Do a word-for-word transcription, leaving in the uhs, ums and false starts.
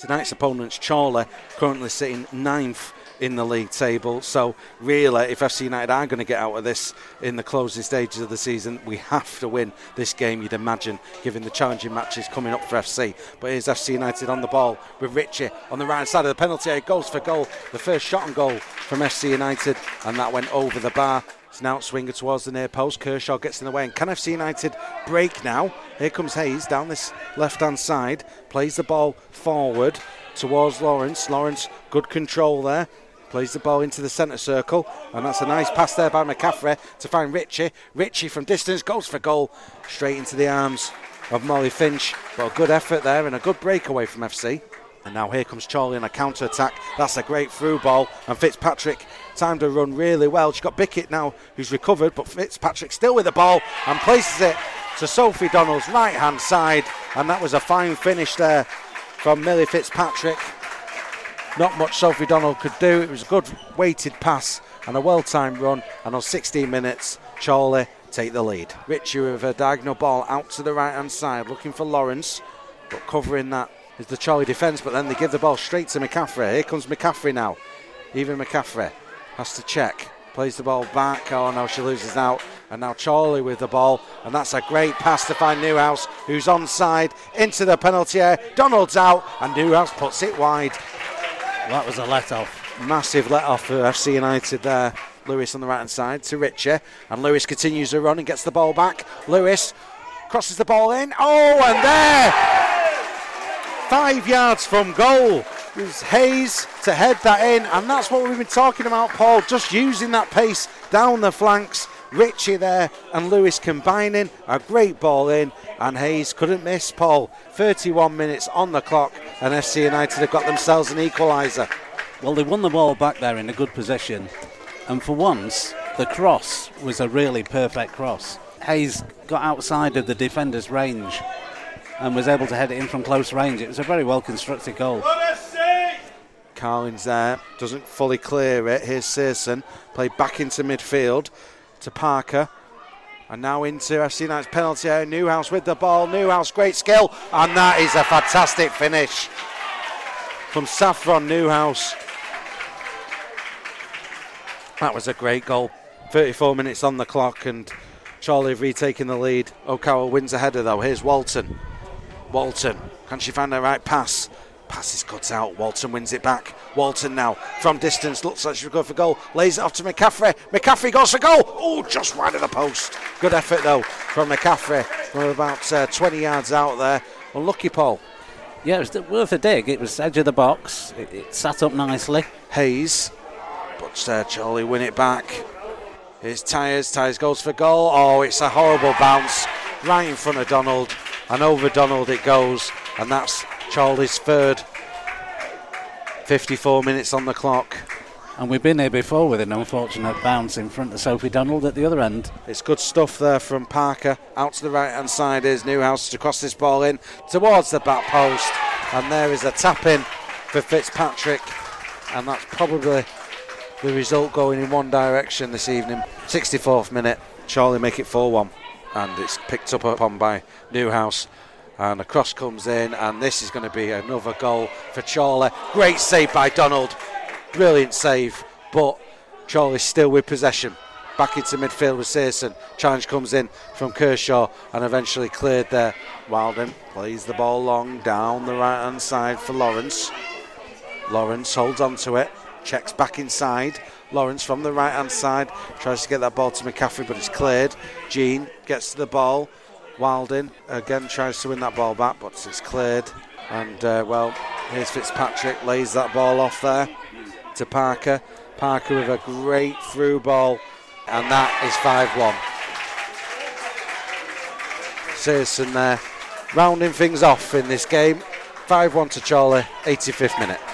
Tonight's opponent's Chorley, currently sitting ninth in the league table. So really, if F C United are going to get out of this in the closing stages of the season, we have to win this game, you'd imagine, given the challenging matches coming up for F C. But here's F C United on the ball with Ritchie on the right side of the penalty area. Goes for goal. The first shot on goal from F C United, and that went over the bar. It's an outswinger towards the near post. Kershaw gets in the way, and can F C United break now? Here comes Hayes down this left-hand side, plays the ball forward towards Lawrence. Lawrence, good control there. Plays the ball into the centre circle, and that's a nice pass there by McCaffrey to find Ritchie. Ritchie from distance goes for goal, straight into the arms of Molly Finch. But a good effort there and a good breakaway from F C. And now here comes Chorley on a counter-attack. That's a great through ball, and Fitzpatrick timed her run really well. She's got Bickett now, who's recovered, but Fitzpatrick still with the ball and places it to Sophie Donald's right-hand side, and that was a fine finish there from Millie Fitzpatrick. Not much Sophie Donald could do. It was a good weighted pass and a well-timed run, and on sixteen minutes, Chorley take the lead. Ritchie with a diagonal ball out to the right-hand side, looking for Lawrence, but covering that is the Chorley defence, but then they give the ball straight to McCaffrey. Here comes McCaffrey now. Even McCaffrey has to check. Plays the ball back. Oh no, she loses out. And now Chorley with the ball. And that's a great pass to find Newhouse, who's onside into the penalty area. Donald's out, and Newhouse puts it wide. That was a let-off. Massive let-off for F C United there. Lewis on the right-hand side to Ritchie. And Lewis continues to run and gets the ball back. Lewis crosses the ball in. Oh, and there! Five yards from goal. It was Hayes to head that in, and that's what we've been talking about, Paul, just using that pace down the flanks. Ritchie there and Lewis combining, a great ball in, and Hayes couldn't miss, Paul. thirty-one minutes on the clock, and F C United have got themselves an equaliser. Well, they won the ball back there in a good position, and for once the cross was a really perfect cross. Hayes got outside of the defender's range and was able to head it in from close range. It was a very well constructed goal. Carlin's there, doesn't fully clear it. Here's Searson, played back into midfield to Parker, and now into F C United's penalty area. Newhouse with the ball. Newhouse, great skill, and that is a fantastic finish from Saffron Newhouse. That was a great goal. thirty-four minutes on the clock, and Chorley have retaken the lead. O'Carroll wins a header though. Here's Walton. Walton, can she find the right pass? Pass is cut out. Walton wins it back. Walton now from distance, looks like she'll go for goal. Lays it off to McCaffrey. McCaffrey goes for goal. Oh, just wide of the post. Good effort though from McCaffrey. We're about uh, twenty yards out there. Unlucky, Paul. Yeah, it was worth a dig. It was edge of the box. It, it sat up nicely. Hayes, but uh, Chorley win it back. Here's Tyers. Tyers goes for goal. Oh, it's a horrible bounce right in front of Donald, and over Donald it goes, and that's Chorley's third. fifty-four minutes on the clock. And we've been here before with an unfortunate bounce in front of Sophie Donald at the other end. It's good stuff there from Parker. Out to the right hand side is Newhouse to cross this ball in towards the back post, and there is a tap in for Fitzpatrick, and that's probably the result going in one direction this evening. sixty-fourth minute, Chorley make it four one, and it's picked up upon by Newhouse, and a cross comes in, and this is going to be another goal for Chorley. Great save by Donald, brilliant save, but Chorley still with possession. Back into midfield with Searson. Challenge comes in from Kershaw and eventually cleared there. Wilden plays the ball long down the right hand side for Lawrence. Lawrence holds on to it, checks back inside. Lawrence from the right hand side tries to get that ball to McCaffrey, but it's cleared. Jean gets to the ball. Wilden again tries to win that ball back, but it's cleared. And uh, well, here's Fitzpatrick, lays that ball off there to Parker. Parker with a great through ball, and that is five one. Searson there rounding things off in this game. five one to Chorley, eighty-fifth minute.